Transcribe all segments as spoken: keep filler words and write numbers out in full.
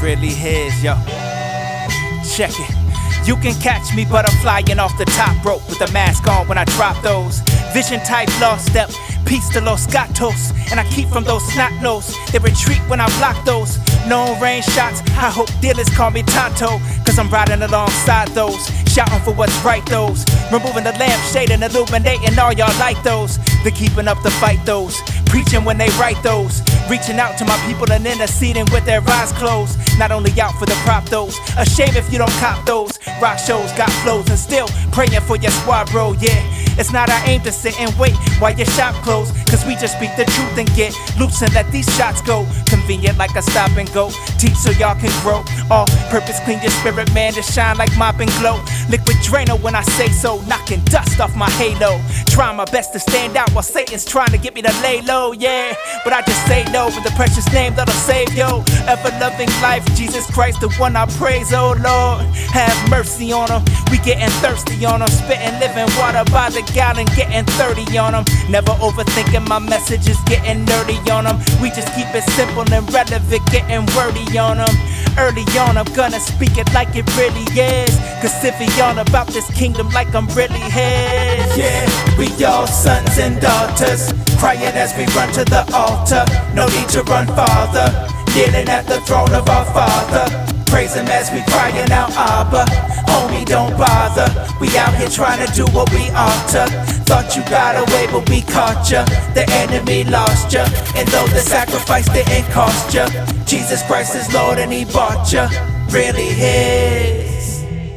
really his, yo. Check it. You can catch me butterflying off the top rope with a mask on when I drop those. Vision type lost step, peace to Los Gatos. And I keep from those snot nose. They retreat when I block those. No range shots, I hope dealers call me Tonto. Cause I'm riding alongside those, shouting for what's right those. Removing the lampshade and illuminating all y'all like those. They're keeping up the fight those, preaching when they write those. Reaching out to my people and interceding with their eyes closed. Not only out for the prop those, a shame if you don't cop those. Rock shows got flows and still praying for your squad bro, yeah. It's not our aim to sit and wait while your shop closed. Cause we just speak the truth and get loose and let these shots go. Convenient like a stop and go, teach so y'all can grow. All purpose clean your spirit man to shine like mop and glow. Liquid Drano when I say so, knocking dust off my halo. Trying my best to stand out while Satan's trying to get me to lay low, yeah. But I just say no with the precious name that'll save yo. Ever loving life, Jesus Christ, the one I praise, oh Lord. Have mercy on them, we getting thirsty on them. Spitting living water by the gallon, getting thirty on them. Never overthinking my messages, getting nerdy on them. We just keep it simple and relevant, getting wordy on them. Early on, I'm gonna speak it like it really is. Cause if he on about this kingdom like I'm really his. Yeah, we all sons and daughters, crying as we run to the altar. No need to run farther, kneeling at the throne of our Father. Praise him as we crying out, Abba. Homie, don't bother, we out here trying to do what we ought to. Thought you got away, but we caught ya. The enemy lost ya, and though the sacrifice didn't cost ya, Jesus Christ is Lord and he bought ya. Really his.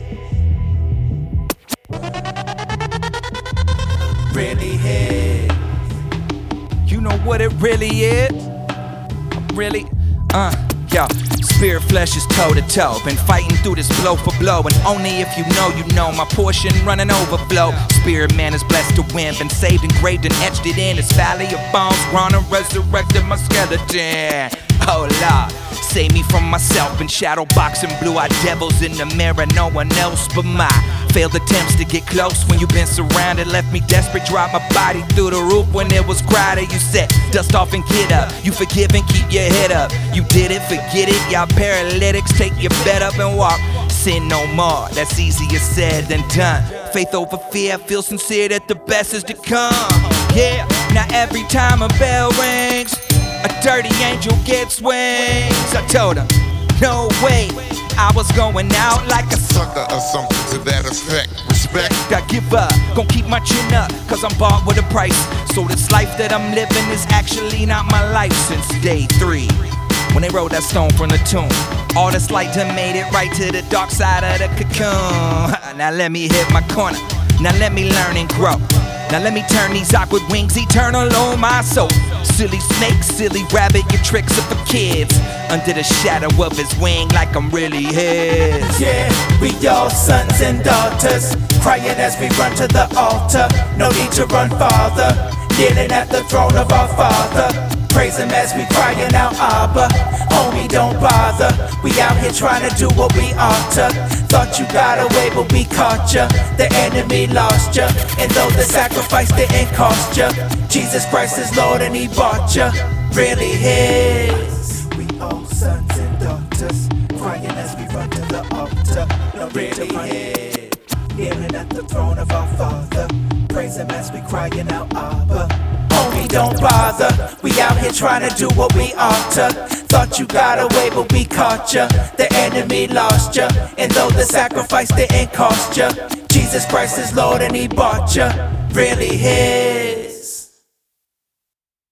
Really his. You know what it really is? Really? Uh, yo. Spirit flesh is toe to toe. Been fighting through this blow for blow. And only if you know, you know. My portion running overflow. Spirit man is blessed to win. Been saved, engraved, and etched it in. This valley of bones, grown and resurrected my skeleton. Oh Lord, save me from myself. Been shadow boxing blue-eyed devils in the mirror. No one else but my failed attempts to get close. When you been surrounded, left me desperate. Drop my body through the roof when it was crowded. You said, dust off and get up. You forgive and keep your head up. You did it, forget it. Y'all paralytics, take your bed up and walk. Sin no more, that's easier said than done. Faith over fear, feel sincere that the best is to come. Yeah, now every time a bell rings, a dirty angel gets wings. I told him, no way, I was going out like a sucker or something to that effect. Respect. I give up, gon' keep my chin up, cause I'm bought with a price. So this life that I'm living is actually not my life since day three. When they rolled that stone from the tomb, all this light done made it right to the dark side of the cocoon. Now let me hit my corner, now let me learn and grow. Now let me turn these awkward wings eternal on my soul. Silly snake, silly rabbit, your tricks are for kids. Under the shadow of his wing like I'm really his. Yeah, we all sons and daughters, crying as we run to the altar. No need to run farther, kneeling at the throne of our Father. Praise him as we crying out, Abba. Homie, don't bother, we out here trying to do what we ought to. Thought you got away, but we caught ya. The enemy lost ya, and though the sacrifice didn't cost ya, Jesus Christ is Lord and he bought ya. Really his. We all sons and daughters, crying as we run to the altar. No really his. Kneeling at the throne of our Father. Praise him as we crying out, Abba. Homie, don't bother, we out here trying to do what we ought to. Thought you got away, but we caught ya. The enemy lost ya, and though the sacrifice didn't cost ya, Jesus Christ is Lord and he bought ya. Really his.